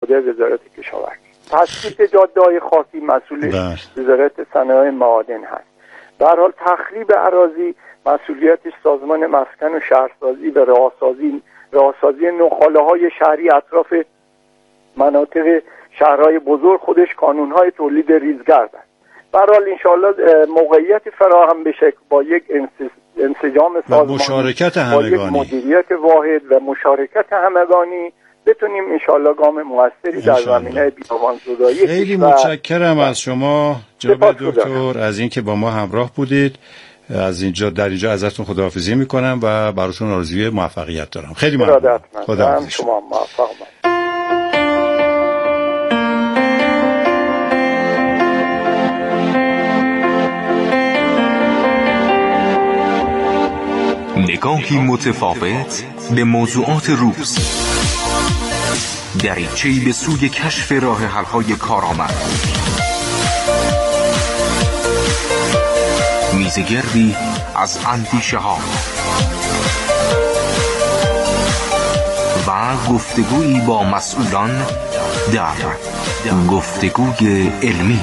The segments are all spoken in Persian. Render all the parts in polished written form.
وزارت کشاورزی. تثبیت جاده‌های خاکی مسئولش وزارت صنایع معادن هست. به هر حال تخریب اراضی مسئولیتش سازمان مسکن و شهرسازی و راهسازی نوخاله‌های شهری اطراف مناطق شهرهای بزرگ خودش کانون‌های تولید ریزگرد است. به هر حال انشاءالله موقعیت فراهم بشه با یک انسجام سازمانی، مشارکت با یک مدیریت واحد و مشارکت همگانی بتونیم انشاءالله گام موثری در زمینه بیابان‌زدایی. خیلی متشکرم از شما جناب دکتر از اینکه با ما همراه بودید. از اینجا در اینجا ازتون خداحافظی میکنم و براتون آرزوی موفقیت دارم. خیلی ممنون. خداحافظ. شما موفق باشید. نگاهی متفاوت به موضوعات روز، دریچه‌ای به سوی کشف راه حل‌های کارآمد، میزگردی از اندیشه‌ها و گفتگویی با مسئولان در گفتگوی علمی.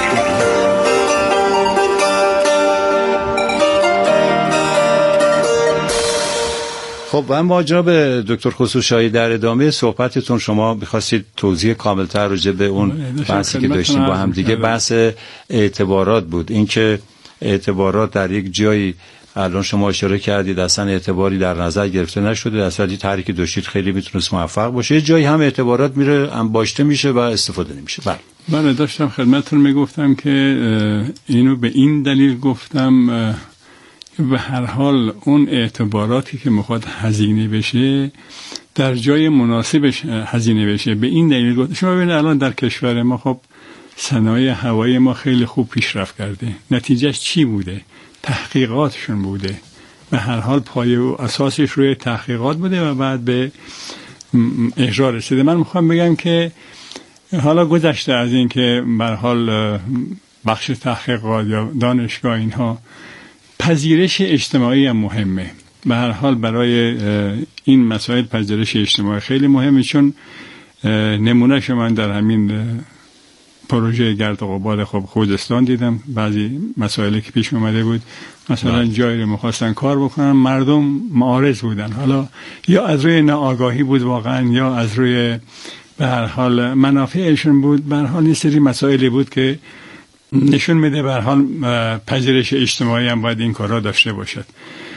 خب و اما جناب دکتر خسروشاهی در ادامه صحبتتون شما می‌خواستید توضیح کامل‌تر راجع به اون بحثی که داشتیم با هم دیگه، بحث اعتبارات بود. اینکه اعتبارات در یک جایی الان شما اشاره کردید اصلا اعتباری در نظر گرفته نشده، در صورتی تحریک داشتید خیلی میتونست موفق باشه، یه جایی هم اعتبارات میره انباشته میشه و استفاده نمیشه. بله داشتم خدمتتون میگفتم که اینو به این دلیل گفتم به هر حال اون اعتباراتی که میخواد هزینه بشه در جای مناسبش هزینه بشه. به این دلیل گفتم شما ببینید الان در کشور ما خب صنایع هوایی ما خیلی خوب پیشرفت کرده. نتیجهش چی بوده؟ تحقیقاتشون بوده. به هر حال پایه و اساسش روی تحقیقات بوده و بعد به اجرا رسیده. من میخوام بگم که حالا گذشته از این که به هر حال بخش تحقیقات یا دانشگاه اینها، پذیرش اجتماعی هم مهمه. به هر حال برای این مسائل پذیرش اجتماعی خیلی مهمه، چون نمونهش من در همین پروژه گرد و غبار خوزستان دیدم. بعضی مسائلی که پیش اومده بود، مثلا جایی رو می‌خواستن کار بکنن، مردم معارض بودن، حالا یا از روی ناآگاهی بود واقعا یا از روی به هر حال منافعشون بود. به هر حال این سری مسائلی بود که نشون میده به هر حال پذیرش اجتماعی هم باید این کارا داشته باشد.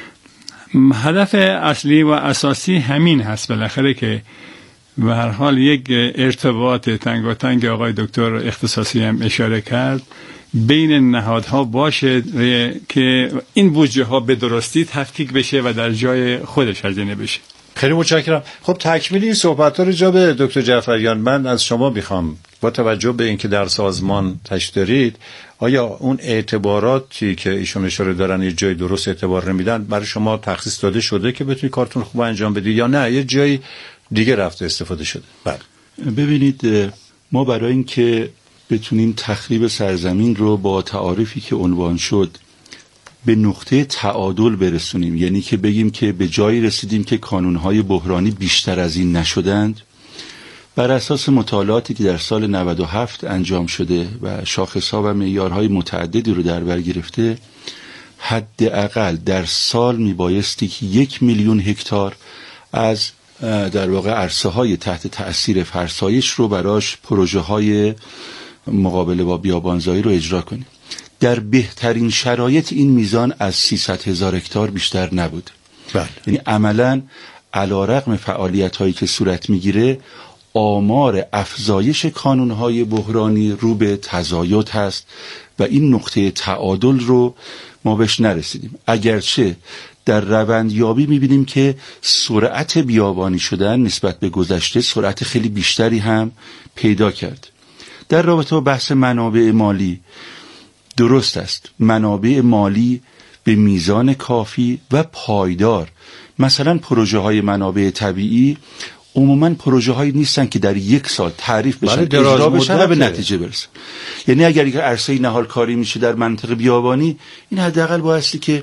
هدف اصلی و اساسی همین هست بالاخره که به هر حال یک ارتباط تنگاتنگ آقای دکتر اختصاصی هم اشاره کرد بین نهادها باشه که این بودجه ها به درستی تفکیک بشه و در جای خودش هزینه بشه. خیلی متشکرم. خب تکمیل این صحبت‌ها رو جناب دکتر جعفریان من از شما میخوام با توجه به اینکه در سازمان تشریف دارید، آیا اون اعتباراتی که ایشون اشاره دارن یه جای درست اعتبار نمیدن برای شما تخصیص داده شده که بتونید کارتون خوب انجام بدید یا نه یه جای دیگه رفته استفاده شده؟ بله. ببینید ما برای اینکه بتونیم تخریب سرزمین رو با تعاریفی که عنوان شد به نقطه تعادل برسونیم، یعنی که بگیم که به جایی رسیدیم که کانونهای بحرانی بیشتر از این نشدند، بر اساس مطالعاتی که در سال 97 انجام شده و شاخصها و معیارهای متعددی رو در بر گرفته، حداقل در سال میبایستی که 1 میلیون هکتار از در واقع عرصه های تحت تأثیر فرسایش رو براش پروژه های مقابله با بیابانزایی رو اجرا کنیم. در بهترین شرایط این میزان از 300,000 هکتار بیشتر نبود. یعنی عملاً علی‌رغم فعالیت‌هایی که صورت میگیره آمار افزایش کانون‌های بحرانی رو به تزاید هست و این نقطه تعادل رو ما بهش نرسیدیم. اگرچه در روندیابی میبینیم که سرعت بیابانی شدن نسبت به گذشته سرعت خیلی بیشتری هم پیدا کرد. در رابطه با بحث منابع مالی درست است، منابع مالی به میزان کافی و پایدار، مثلا پروژه های منابع طبیعی عموما پروژه هایی نیستن که در 1 سال تعریف بشن، اجرا بشن و به نتیجه برسن. یعنی اگر یک عرصه نهال کاری میشه در منطقه بیابانی، این حداقل بایستی که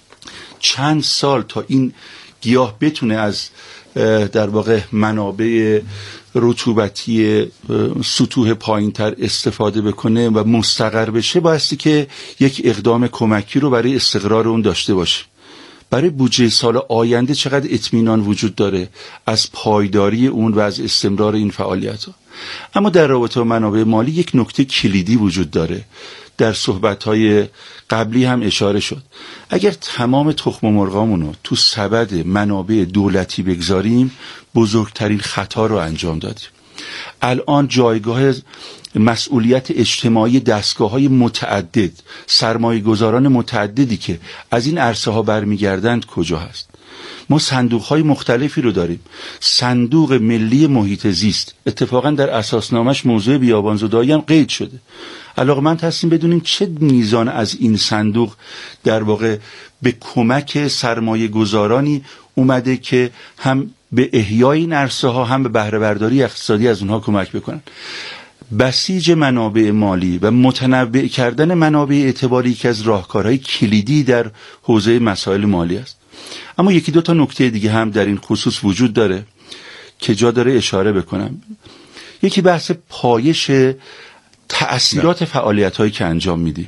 چند سال تا این گیاه بتونه از در واقع منابع رطوبتی سطوح پایین‌تر استفاده بکنه و مستقر بشه، بایستی که یک اقدام کمکی رو برای استقرار اون داشته باشه. برای بودجه سال آینده چقدر اطمینان وجود داره از پایداری اون و از استمرار این فعالیت‌ها. اما در رابطه با منابع مالی یک نکته کلیدی وجود داره، در صحبت‌های قبلی هم اشاره شد. اگر تمام تخم مرغامون رو تو سبد منابع دولتی بگذاریم، بزرگترین خطا رو انجام دادیم. الان جایگاه مسئولیت اجتماعی دستگاه‌های متعدد، سرمایه‌گذاران متعددی که از این عرصه ها برمیگردند کجا هست؟ ما صندوق‌های مختلفی رو داریم. صندوق ملی محیط زیست اتفاقا در اساسنامه‌اش موضوع بیابانزدایی هم قید شده. علاقمند هستیم بدونیم چه میزان از این صندوق در واقع به کمک سرمایه‌گذارانی اومده که هم به احیای این عرصه ها هم به بهره برداری اقتصادی از اونها کمک بکنن. بسیج منابع مالی و متنوع کردن منابع اعتباری که از راهکارهای کلیدی در حوزه مسائل مالی است. اما یکی دو تا نکته دیگه هم در این خصوص وجود داره که جا داره اشاره بکنم. یکی بحث پایش تأثیرات فعالیت‌هایی که انجام میدیم.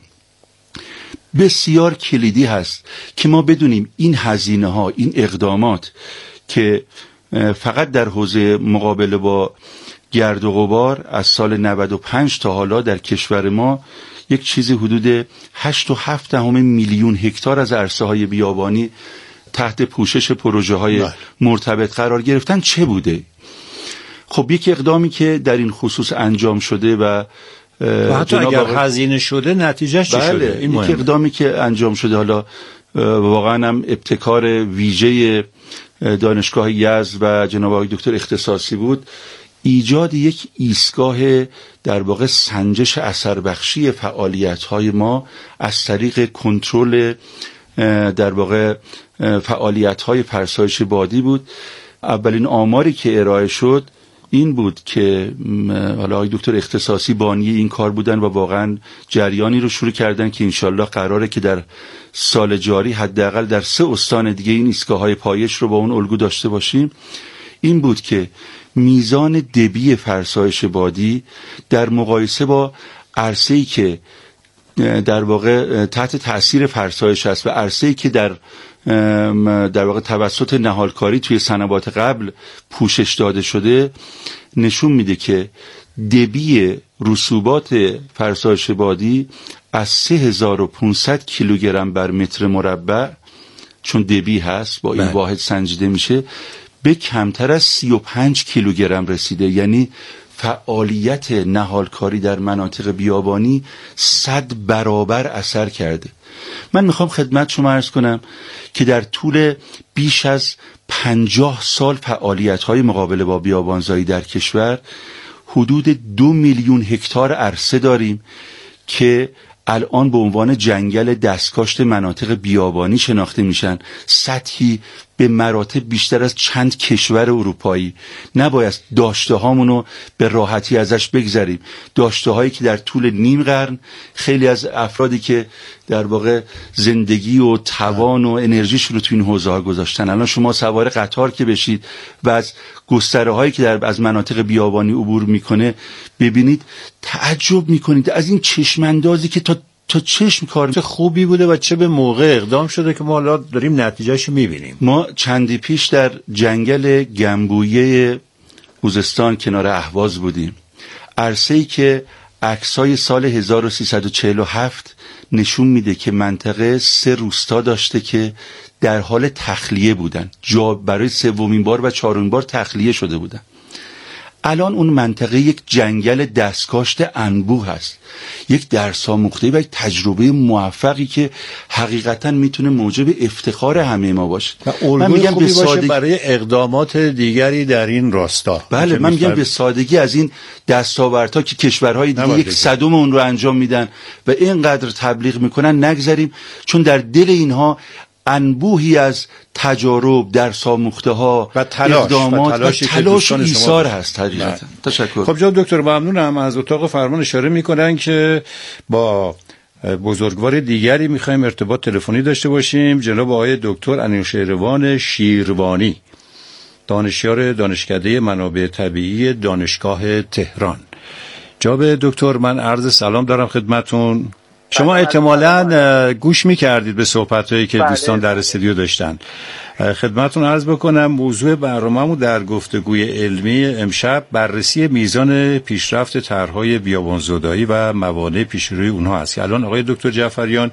بسیار کلیدی هست که ما بدونیم این هزینه‌ها، این اقدامات که فقط در حوزه مقابله با گرد و غبار از سال 95 تا حالا در کشور ما یک چیزی حدود 8.7 میلیون هکتار از عرصه‌های بیابانی تحت پوشش پروژه‌های مرتبط قرار گرفتن چه بوده؟ خب یک اقدامی که در این خصوص انجام شده و حتی اگر هزینه شده نتیجهش چی شده؟ این یک اقدامی که انجام شده، حالا واقعا هم ابتکار ویژه دانشگاه یزد و جناب آقای دکتر اختصاصی بود، ایجاد یک ایستگاه در واقع سنجش اثر بخشی فعالیت‌های ما از طریق کنترل در واقع فعالیت‌های فرسایش بادی بود. اولین آماری که ارائه شد این بود که حالا آقای دکتر اختصاصی بانی این کار بودن و واقعا جریانی رو شروع کردن که انشالله قراره که در سال جاری حداقل در 3 استان دیگه این ایستگاه‌های پایش رو با اون الگو داشته باشیم. این بود که میزان دبی فرسایش بادی در مقایسه با عرصه‌ای که در واقع تحت تأثیر فرسایش است و عرصه‌ای که در واقع توسط نهالکاری توی سنوات قبل پوشش داده شده نشون میده که دبی رسوبات فرسایش بادی از 3500 کیلوگرم بر متر مربع، چون دبی هست با این واحد سنجیده میشه، به کمتر از 35 کیلوگرم رسیده. یعنی فعالیت نهالکاری در مناطق بیابانی 100 برابر اثر کرده. من میخوام خدمت شما عرض کنم که در طول بیش از 50 سال فعالیت‌های مقابله با بیابانزایی در کشور حدود 2 میلیون هکتار عرصه داریم که الان به عنوان جنگل دستکاشت مناطق بیابانی شناخته میشن، سطحی به مراتب بیشتر از چند کشور اروپایی. نباید داشته هامونو به راحتی ازش بگذریم، داشته هایی که در طول نیم قرن خیلی از افرادی که در واقع زندگی و توان و انرژیش رو تو این حوزه ها گذاشتن، الان شما سوار قطار که بشید و از گستره هایی که از مناطق بیابانی عبور میکنه ببینید تعجب میکنید از این چشماندازی که تا چشم کار چه خوبی بوده و چه به موقع اقدام شده که ما حالا داریم نتیجهش میبینیم. ما چندی پیش در جنگل گنبویه خوزستان کنار اهواز بودیم، عرصه‌ای که عکسای سال 1347 نشون میده که منطقه 3 روستا داشته که در حال تخلیه بودن، جا برای 3مین بار و 4مین بار تخلیه شده بودن. الان اون منطقه یک جنگل دستکاشت انبوه هست، یک درس‌آموخته و یک تجربه موفقی که حقیقتا میتونه موجب افتخار همه ما باشه. من میگم به سادگی برای اقدامات دیگری در این راستا. بله، من میگم به سادگی از این دستاوردها که کشورهای دیگه 1/100 اون رو انجام میدن و اینقدر تبلیغ میکنن نگذریم، چون در دل اینها انبوهی از تجارب، درس آموخته ها و اقدامات و تلاش ایثار هست حقیقتا. تشکر. خب جناب دکتر ممنونم. از اتاق فرمان اشاره میکنن که با بزرگوار دیگری میخوایم ارتباط تلفنی داشته باشیم، جناب آقای دکتر انوشیروان شیروانی. دانشیار دانشکده منابع طبیعی دانشگاه تهران. جناب دکتر، من عرض سلام دارم خدمتون. شما احتمالاً گوش می‌کردید به صحبت‌هایی که دوستان در استودیو داشتن. خدمتون عرض بکنم موضوع برنامه‌مون در گفتگوی علمی امشب بررسی میزان پیشرفت طرح‌های بیابان‌زدایی و موانع پیش روی اونها است. الان آقای دکتر جعفریان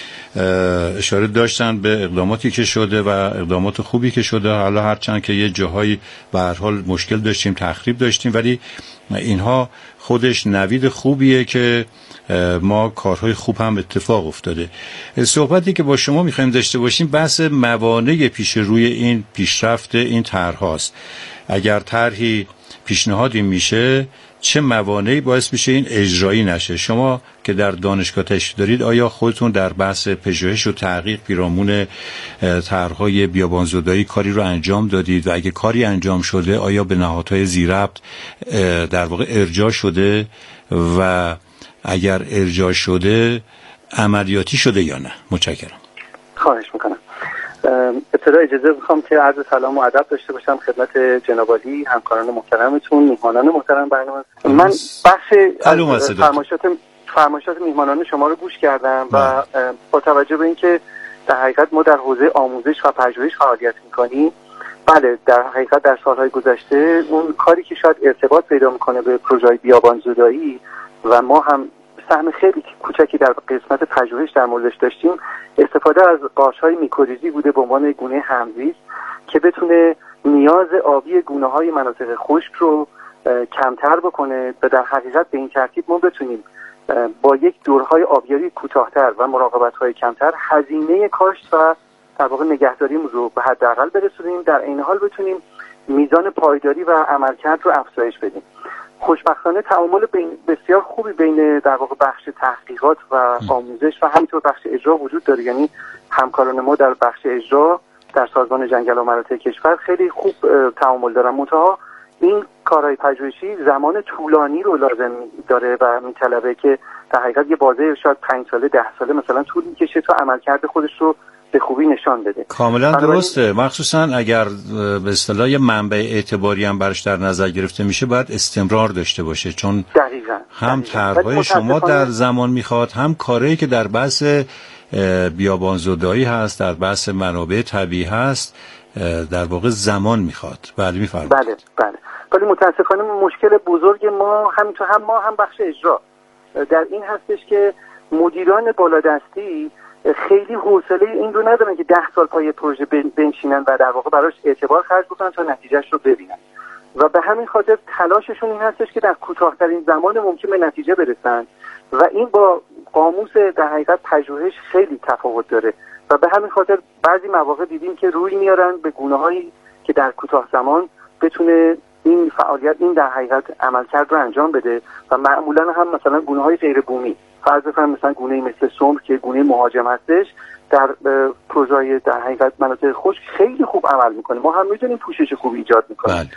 اشاره داشتن به اقداماتی که شده و اقدامات خوبی که شده، حالا هرچند که یه جاهایی به هر حال مشکل داشتیم، تخریب داشتیم، ولی اینها خودش نوید خوبیه که ما کارهای خوب هم اتفاق افتاده. صحبتی که با شما میخوایم داشته باشیم بحث موانع پیش روی این پیشرفت این طرح‌هاست. اگر طرحی پیشنهادی میشه چه موانعی باعث میشه این اجرایی نشه؟ شما که در دانشگاه تشریف دارید، آیا خودتون در بحث پژوهش و تحقیق پیرامون طرح‌های بیابان‌زدایی کاری رو انجام دادید و اگه کاری انجام شده آیا به نهادهای ذی‌ربط در واقع ارجاع شده و اگر ارجاع شده عملیاتی شده یا نه؟ متشکرم. خواهش میکنم. ابتدا اجازه میخوام که عرض سلام و ادب داشته باشم خدمت جناب عالی، همکاران محترمتون، میهمانان محترم برنامه. من بخش فرمایشات میهمانان شما رو گوش کردم و با توجه به اینکه در حقیقت ما در حوزه آموزش و پژوهش فعالیت میکنیم، بله در حقیقت در سالهای گذشته اون کاری که شاید ارتباط پیدا میکنه به پروژه بیابان‌زدایی و ما هم سهم خیلی کوچکی در قسمت پژوهش در موردش داشتیم، استفاده از قارچ‌های میکوریزی بوده به عنوان گونه همزیست که بتونه نیاز آبی گونه‌های مناطق خشک رو کمتر بکنه و در حقیقت به این ترتیب ما بتونیم با یک دورهای آبیاری کوتاه‌تر و مراقبت‌های کمتر هزینه کاشت و در واقع نگهداریمون رو به حداقل برسونیم، در این حال بتونیم میزان پایداری و عملکرد رو افزایش بدیم. خوشبختانه تعامل بسیار خوبی بین در واقع بخش تحقیقات و آموزش و همینطور بخش اجرا وجود داره. یعنی همکاران ما در بخش اجرا در سازمان جنگل و مراتع کشور خیلی خوب تعامل دارن. منتها این کارهای پژوهشی زمان طولانی رو لازم داره و میطلبه که در حقیقت یه بازه شاید 5 ساله 10 ساله مثلا طول میکشه تا عملکرد خودش رو به خوبی نشان بده. کاملا درسته، مخصوصا اگر به اصطلاح یه منبع اعتباری هم برش در نظر گرفته میشه باید استمرار داشته باشه، چون هم طرح‌های شما در زمان میخواد، هم کاری که در بحث بیابان‌زدایی هست، در بحث منابع طبیعی هست، در واقع زمان میخواد. بله میفرمایید. بله ولی متاسفانه مشکل بزرگ ما هم بخش اجرا در این هستش که مدیران بالادستی خیلی حوصله این رو ندارن که 10 سال پای پروژه بنشینن و در واقع براش اعتبار خرج بکنن تا نتیجهش رو ببینن و به همین خاطر تلاششون این هستش که در کوتاه‌ترین زمان ممکن به نتیجه برسن و این با قاموس در حقیقت پژوهش خیلی تفاوت داره و به همین خاطر بعضی مواقع دیدیم که روی میارن به گونه‌هایی که در کوتاه زمان بتونه این فعالیت این در حقیقت عملکرد رو انجام بده و معمولا هم مثلا گونه‌های غیر بومی، فرض بفرمایید مثلا گونه‌ای مثل سمر که گونه مهاجم هستش در پروژه‌های در حقیقت مناطق خشک خیلی خوب عمل میکنه. ما هم می‌دونیم پوشش خوبی ایجاد میکنه.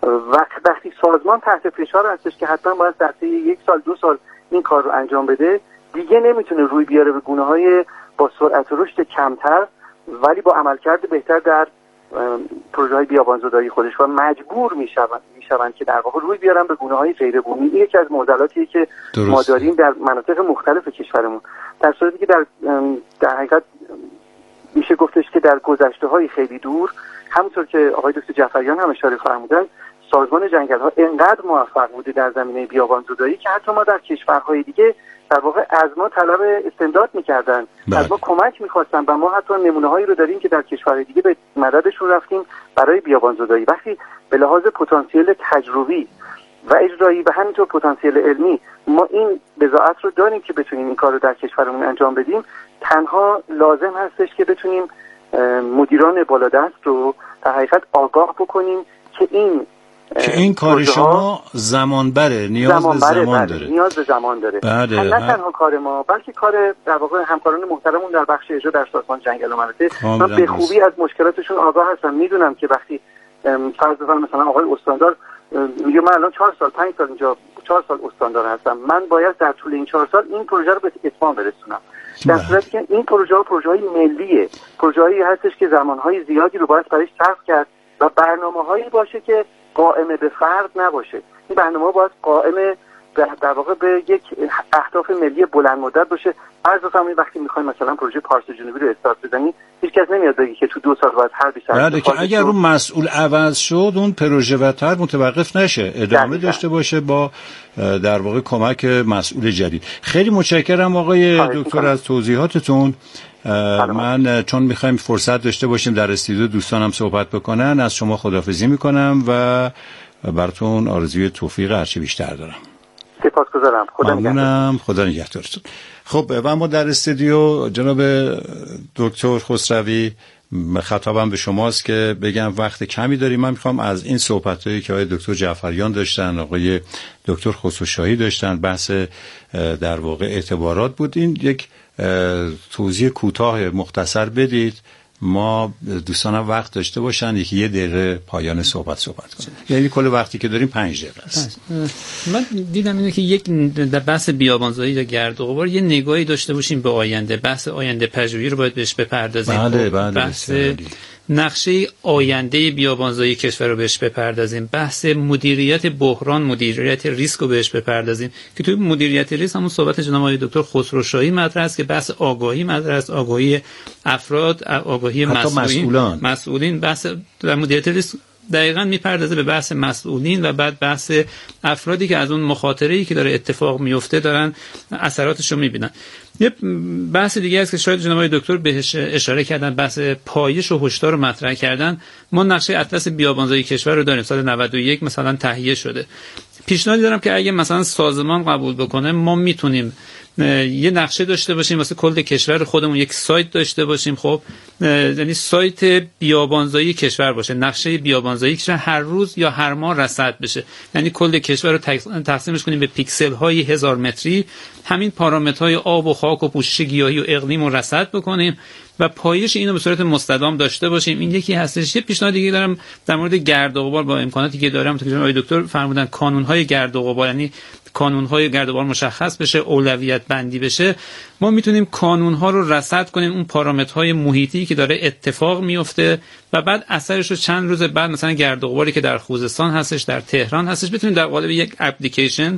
وقتی سازمان تحت فشار هستش که حتما باید در طی 1 سال 2 سال این کار رو انجام بده، دیگه نمیتونه روی بیاره به گونه‌های با سرعت رشد کمتر ولی با عملکرد بهتر در پروژه‌های بیابان‌زدایی خودش و مجبور میشوند که در واقع روی بیارن به گونه‌های غیر بومی. این یکی از معضلاتیه که ما داریم در مناطق مختلف کشورمون، در صورتی که در حقیقت میشه گفتش که در گذشته‌های خیلی دور، همونطور که آقای دکتر جعفریان هم اشاره فرمودن، سازمان جنگل‌ها انقدر موفق بوده در زمینه بیابان‌زدایی که حتی ما در کشورهای دیگه در واقع از ما طلب استمداد می‌کردن، از ما کمک می‌خواستن و ما حتی نمونه‌هایی رو داریم که در کشورهای دیگه به مددشون رفتیم برای بیابان‌زدایی. وقتی به لحاظ پتانسیل تجربی و اجرایی و همینطور پتانسیل علمی ما این بضاعت رو داریم که بتونیم این کار رو در کشورمون انجام بدیم، تنها لازم هستش که بتونیم مدیران بالادست رو در حقیقت آگاه بکنیم که این کار شما زمان بره، نیاز به زمان داره. نیاز به زمان داره. نه تنها کار ما بلکه کار در واقع همکاران محترمون در بخش اجرا در سازمان جنگل و مراتع، من به خوبی از مشکلاتشون آگاه هستم. میدونم که وقتی فرض بفرمایید مثلا آقای استاندار میگه من الان 4 سال 5 سال اینجا 4 سال استاندار هستم، من باید در طول این 4 سال این پروژه رو به اتمام برسونم، در صورتی که این پروژه‌های ملیه، پروژه‌ای هستش که زمانهای زیادی رو باید برایش صرف کرد و برنامه‌هایی باشه که قائم به فرد نباشه. این برنامه‌ها باید قائم در واقع به یک اهداف ملی بلند مدت باشه. عرض فرمایید وقتی می‌خوایم مثلا پروژه پارس جنوبی رو استارت بزنیم، هیچ کس نمیاد بگه که تو 2 سال بعد هر 20 بله که اگر اون مسئول عوض شد اون پروژه و طرح متوقف نشه، ادامه داشته باشه با در واقع کمک مسئول جدید. خیلی متشکرم آقای دکتر از توضیحاتتون. من چون می‌خوایم فرصت داشته باشیم در استودیو دوستانم صحبت بکنن، از شما خداحافظی می‌کنم و براتون آرزوی توفیق هرچی بیشتر دارم. سپاسگزارم. خدا نگهدارتون. خب و ما در استودیو جناب دکتر خسروی، خطابم به شماست که بگم وقت کمی داریم. من میخوام از این صحبتایی که آقای دکتر جعفریان داشتن، آقای دکتر خسروشاهی داشتن، بحث در واقع اعتبارات بود، این یک توضیح کوتاه مختصر بدید. ما دوستانم وقت داشته باشن یه دقیقه پایان صحبت کنیم، یعنی کل وقتی که داریم 5 دقیقه است. من دیدم اینه که یک در بحث بیابانزایی یا گرد و غبار یه نگاهی داشته باشیم به آینده. بحث آینده پژوهی رو باید بهش بپردازیم. بله بحث نقشه آینده بیابانزایی کشور رو بهش بپردازیم. بحث مدیریت بحران، مدیریت ریسک رو بهش بپردازیم که توی مدیریت ریسک همون صحبت جناب آقای دکتر خسروشاهی مطرح است که بحث آگاهی مطرح است، آگاهی افراد، آگاهی مسئولین. بحث در مدیریت ریسک دقیقاً میپردازه به بحث مسئولین و بعد بحث افرادی که از اون مخاطره‌ای که داره اتفاق میفته دارن اثراتش رو میبینن. یه بحث دیگه است که شاید جناب آقای دکتر بهش اشاره کردن، بحث پایش و هشدار رو مطرح کردن. ما نقشه اطلس بیابانزایی کشور رو داریم، سال 91 مثلا تهیه شده. پیشنهادی دارم که اگه مثلا سازمان قبول بکنه، ما میتونیم یه نقشه داشته باشیم واسه کل کشور خودمون، یک سایت داشته باشیم. خب یعنی سایت بیابانزایی کشور باشه، نقشه بیابانزایی کشور هر روز یا هر ماه رصد بشه، یعنی کل کشور رو تقسیمش کنیم به پیکسل های 1000 متری، همین پارامترهای آب و خاک و پوشش گیاهی و اقلیم رو رصد بکنیم و پایش اینو به صورت مستدام داشته باشیم. این یکی هستش. یه پیشنهاد دیگه دارم در مورد گرد و غبار با امکاناتی که دارم، تا جناب دکتر فرمودن کانون‌های گرد و غبار، یعنی کانون‌های گرد و غبار مشخص بشه، اولویت بندی بشه. ما میتونیم کانون‌ها رو رصد کنیم، اون پارامترهای محیطی که داره اتفاق میفته و بعد اثرش رو چند روز بعد مثلا گرد و غباری که در خوزستان هستش، در تهران هستش، بتونیم در قالب یک اپلیکیشن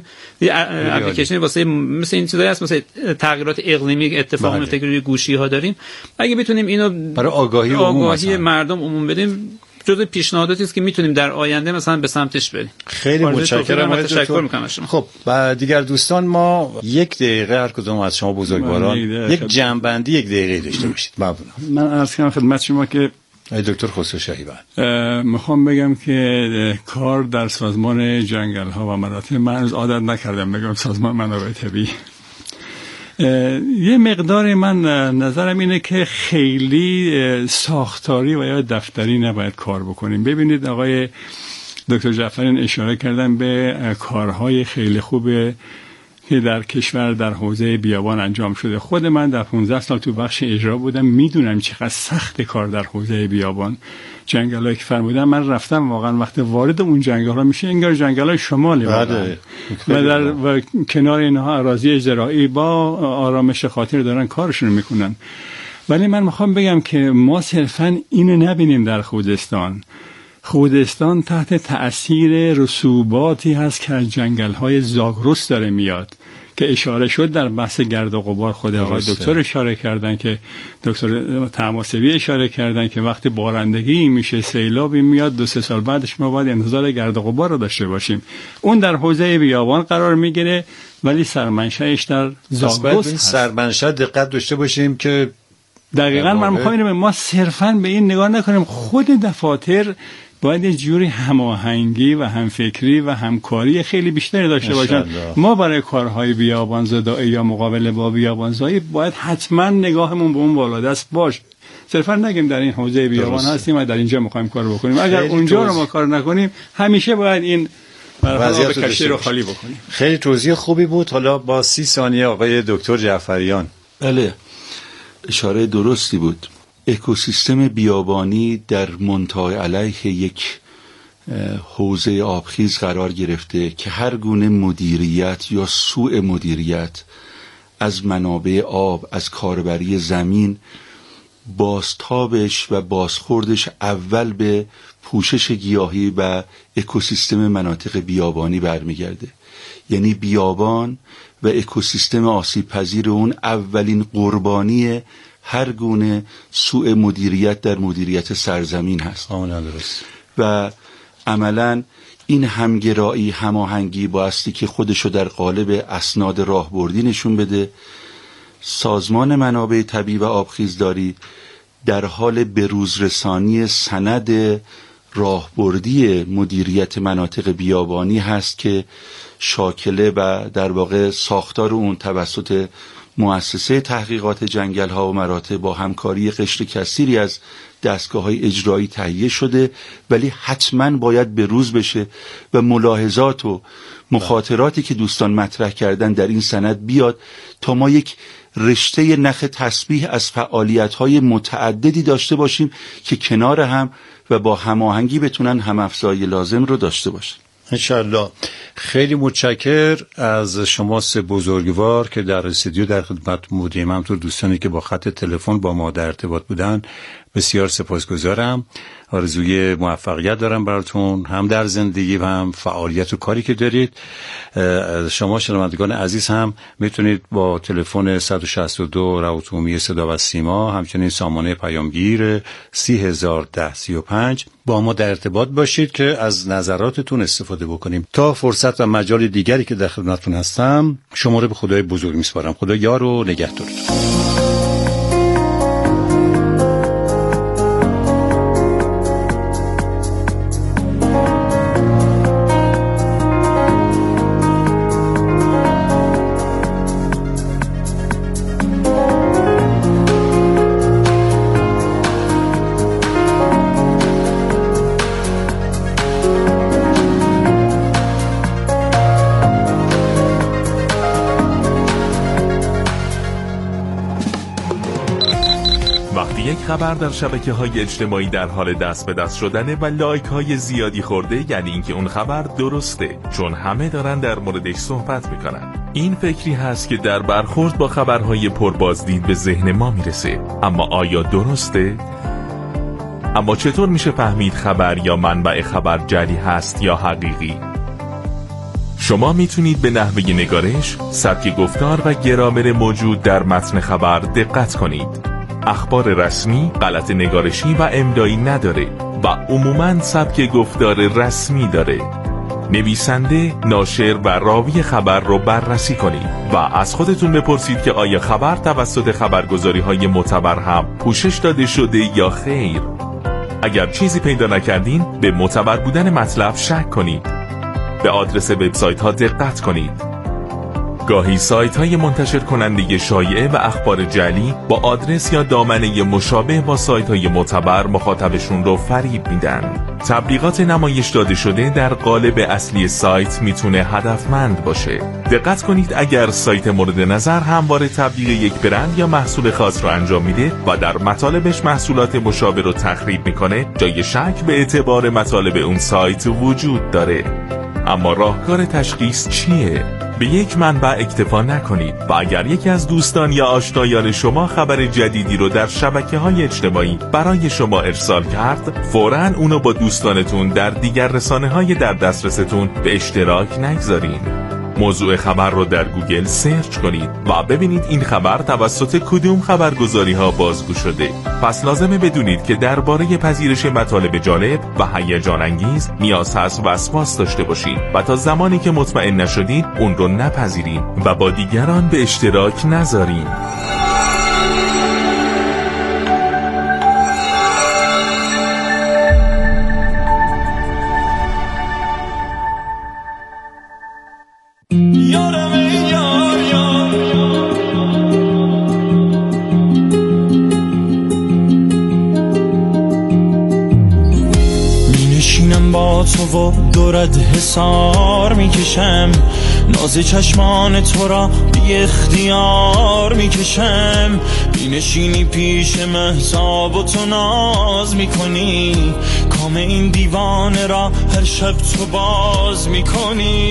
واسه مثل این چیزایی هست، مثل تغییرات اقلیمی اتفاق میفته که روی گوشی‌ها داریم، اگه بتونیم اینو برای آگاهی مردم عموم بدیم، جزء پیشنهاداتی است که میتونیم در آینده مثلا به سمتش بریم. خیلی متشکرم. تشکر میکنم. خب و دیگر دوستان، ما 1 دقیقه هر کدوم از شما بزرگواران یک جنبندی 1 دقیقه داشته باشید. ممنونم. من عرض کنم خدمت شما که دکتر خسروشاهی میخوام بگم که کار در سازمان جنگل ها و مراتع، من از عادت نکردم بگم سازمان منابع طبیعی، یه مقدار من نظرم اینه که خیلی ساختاری و یا دفتری نباید کار بکنیم. ببینید آقای دکتر جعفریان اشاره کردن به کارهای خیلی خوبه که در کشور در حوزه بیابان انجام شده. خود من در 15 سال تو بخش اجرا بودم، میدونم چقدر سخت کار در حوزه بیابان. جنگلایی که فرمودن من رفتم، واقعا وقت وارد اون جنگل ها میشه انگار جنگلای شمالی و کنار اینها اراضی زراعی با آرامش خاطر دارن کارشون میکنن. ولی من میخوام بگم که ما صرفا اینو نبینیم. در خودستان تحت تأثیر رسوباتی هست که از جنگل‌های زاگرس داره میاد که اشاره شد در بحث گرد و غبار. خود آقای دکتر اشاره کردن، که دکتر طهماسبی اشاره کردن که وقتی بارندگی میشه، سیلابی میاد، 2-3 سال بعدش ما باید انتظار گرد و غبار رو داشته باشیم. اون در حوزه بیابان قرار میگیره ولی سرمنشأش در زاگرس هست. سرمنشأ دقت داشته باشیم که دقیقاً من می‌خوام ما صرفاً به این نگاه نکنیم. خود دفاتر باید یه جوری هماهنگی و همفکری و همکاری خیلی بیشتری داشته باشن. ما برای کارهای بیابانزایی یا مقابله با بیابانزایی باید حتما نگاهمون به اون بالادست باشه. صرفا نگیم در این حوزه بیابان هستیم و در اینجا می‌خوایم کار بکنیم. اگر اونجا رو ما کار نکنیم، همیشه باید این وضعیت کشتی رو خالی بکنیم. خیلی توضیح خوبی بود. حالا با 30 ثانیه آقای دکتر جعفریان. بله، اشاره درستی بود. اکوسیستم بیابانی در منتهی علیه یک حوزه آبخیز قرار گرفته که هر گونه مدیریت یا سوء مدیریت از منابع آب، از کاربری زمین بازتابش و بازخوردش اول به پوشش گیاهی و اکوسیستم مناطق بیابانی برمیگرده. یعنی بیابان و اکوسیستم آسیب پذیر اون اولین قربانی هر گونه سوء مدیریت در مدیریت سرزمین هست. درست. و عملاً این همگرایی، هماهنگی بایستی که خودشو در قالب اسناد راهبردی نشون بده. سازمان منابع طبیعی و آبخیزداری در حال بروزرسانی سند راهبردی مدیریت مناطق بیابانی هست که شاکله و در واقع ساختار اون توسط مؤسسه تحقیقات جنگل ها و مراتع با همکاری قشر کثیری از دستگاه‌های اجرایی تهیه شده، ولی حتما باید به روز بشه و ملاحظات و مخاطراتی که دوستان مطرح کردن در این سند بیاد تا ما یک رشته نخ تسبیح از فعالیت‌های متعددی داشته باشیم که کنار هم و با هماهنگی بتونن هم‌افزایی لازم رو داشته باشن. انشالله. خیلی متشکر از شما سه بزرگوار که در استودیو در خدمت بودیم، همونطور دوستانی که با خط تلفن با ما در ارتباط بودن. بسیار سپاسگزارم. آرزوی موفقیت دارم براتون، هم در زندگی و هم فعالیت و کاری که دارید. شما شنوندگان عزیز هم میتونید با تلفن 162 رابط عمومی صدا و سیما، همچنین سامانه پیامگیر 301035 با ما در ارتباط باشید که از نظراتتون استفاده بکنیم. تا فرصت و مجال دیگری که در خدمتتون هستم، شما رو به خدای بزرگ میسپارم. خدا یار و نگهدارتون. خبر در شبکه‌های اجتماعی در حال دست به دست شدنه و لایک‌های زیادی خورده، یعنی اینکه اون خبر درسته، چون همه دارن در موردش صحبت میکنن. این فکری هست که در برخورد با خبرهای پربازدید به ذهن ما میرسه. اما آیا درسته؟ اما چطور میشه فهمید خبر یا منبع خبر جعلی هست یا حقیقی؟ شما میتونید به نحوه نگارش، سبک گفتار و گرامر موجود در متن خبر دقت کنید. اخبار رسمی غلط نگارشی و املایی نداره و عموماً سبک گفتار رسمی داره. نویسنده، ناشر و راوی خبر رو بررسی کنید و از خودتون بپرسید که آیا خبر توسط خبرگزاری‌های معتبر هم پوشش داده شده یا خیر. اگر چیزی پیدا نکردین، به معتبر بودن مطلب شک کنید. به آدرس وبسایت‌ها دقت کنید. گاهی سایت‌های منتشر کننده شایعه و اخبار جعلی با آدرس یا دامنه مشابه با سایت‌های معتبر مخاطبشون رو فریب میدن. تبلیغات نمایش داده شده در قالب اصلی سایت میتونه هدفمند باشه. دقت کنید اگر سایت مورد نظر همواره تبلیغ یک برند یا محصول خاص رو انجام میده و در مطالبش محصولات مشابه رو تخریب میکنه، جای شک به اعتبار مطالب اون سایت وجود داره. اما راهکار تشخیص چیه؟ به یک منبع اکتفا نکنید و اگر یکی از دوستان یا آشنایان شما خبر جدیدی رو در شبکه‌های اجتماعی برای شما ارسال کرد، فوراً اونو با دوستانتون در دیگر رسانه‌های در دسترستون به اشتراک نگذارین. موضوع خبر رو در گوگل سرچ کنید و ببینید این خبر توسط کدوم خبرگزاری‌ها بازگو شده. پس لازمه بدونید که درباره پذیرش مطالب جالب و هیجان انگیز نیاز هست وسواس داشته باشید و تا زمانی که مطمئن نشدید اون رو نپذیرید و با دیگران به اشتراک نذارید. تو و دورت حسار میکشم، ناز چشمان تو را بی اختیار میکشم. بینشینی پیش مهتاب و تو ناز میکنی، کام این دیوانه را هر شب تو باز میکنی.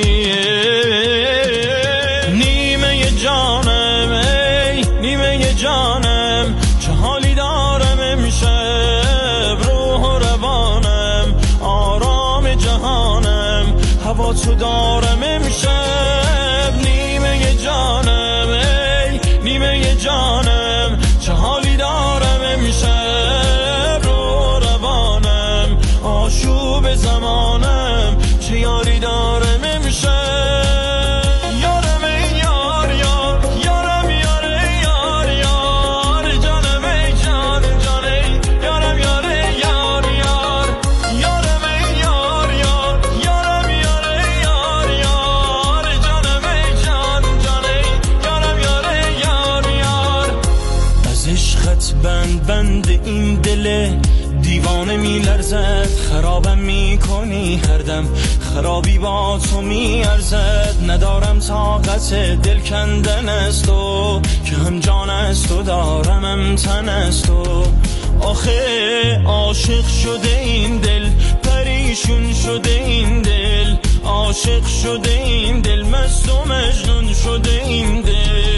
نیمه جانم ای نیمه جانم، چه حالی داره هوا تو دارم امشب، نیمه جانم ای نیمه جانم، چه حالی دارم امشب، رو روانم آشوب زمانم، چه یاری دارم امشب. بند این دل دیوانه می لرزد، خرابم می کنی هر دم، خرابی با تو می ارزد. ندارم طاقت دل کندن از تو، که هم جان از تو دارم هم تن از تو. آخه عاشق شده این دل، پریشون شده این دل، عاشق شده این دل، مست و مجنون شده این دل.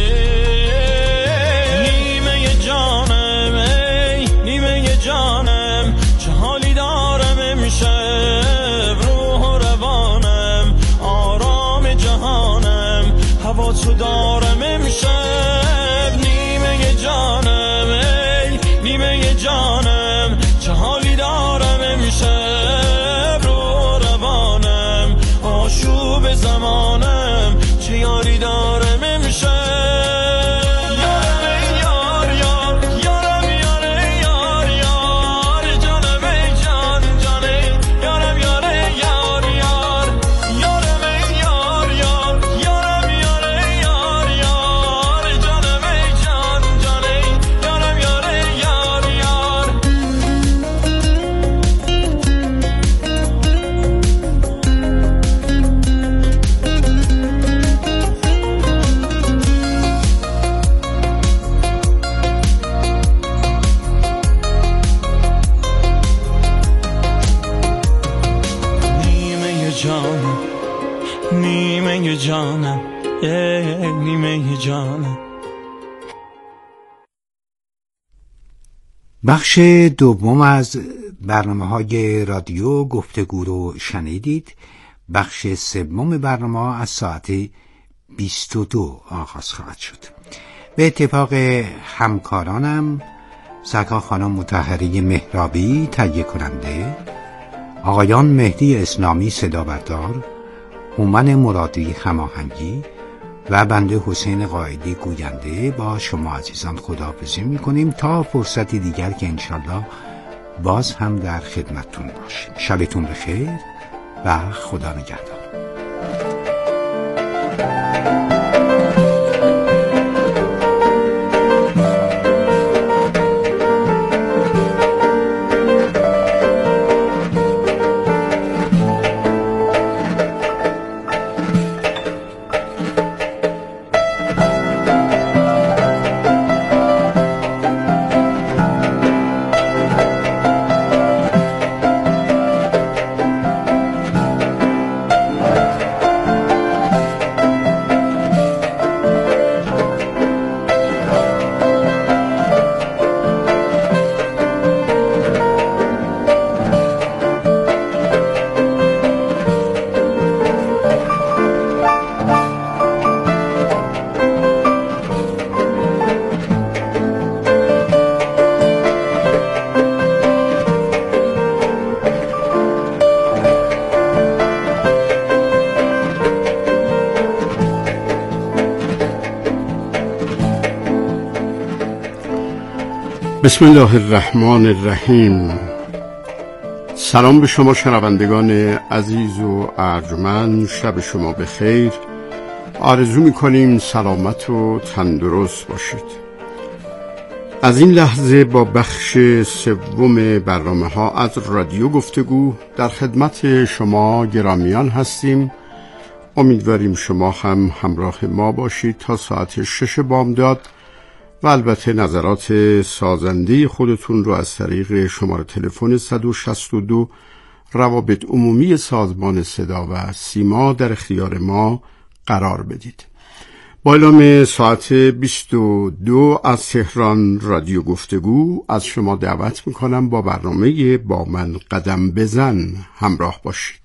نیمه جانم ای نیمه جانم، چه حالی دارم امشب، روح و روانم آرام جهانم، هوا تو دارم امشب. نیمه جانم ای نیمه جانم، چه حالی دارم امشب، روح و روانم آشوب زمانم، چه یاری دارم امشب. نیمه جانم نیمه جانم. بخش دوم از برنامه‌های رادیو گفتگو رو شنیدید. بخش سوم برنامه از ساعت 22 آغاز خواهد شد. به اتفاق همکارانم سرکار خانم مطهری مهرابی تهیه کننده، آقایان مهدی اسلامی صدا بردار، هومن مرادی هماهنگی و بنده حسین قائدی گوینده با شما عزیزان خداحافظی می‌کنیم تا فرصتی دیگر که انشالله باز هم در خدمتتون باشیم. شبتون بخیر و خدا نگهدار. بسم الله الرحمن الرحیم. سلام به شما شنوندگان عزیز و ارجمند، شب شما بخیر. آرزو می‌کنیم سلامت و تندرست باشید. از این لحظه با بخش سوم برنامه‌ها از رادیو گفتگو در خدمت شما گرامیان هستیم. امیدواریم شما هم همراه ما باشید تا ساعت 6 بامداد و البته نظرات سازنده خودتون رو از طریق شماره تلفن 162 روابط عمومی سازمان صدا و سیما در اختیار ما قرار بدید. با اعلام ساعت 22 از تهران رادیو گفتگو از شما دعوت میکنم با برنامه با من قدم بزن همراه باشید.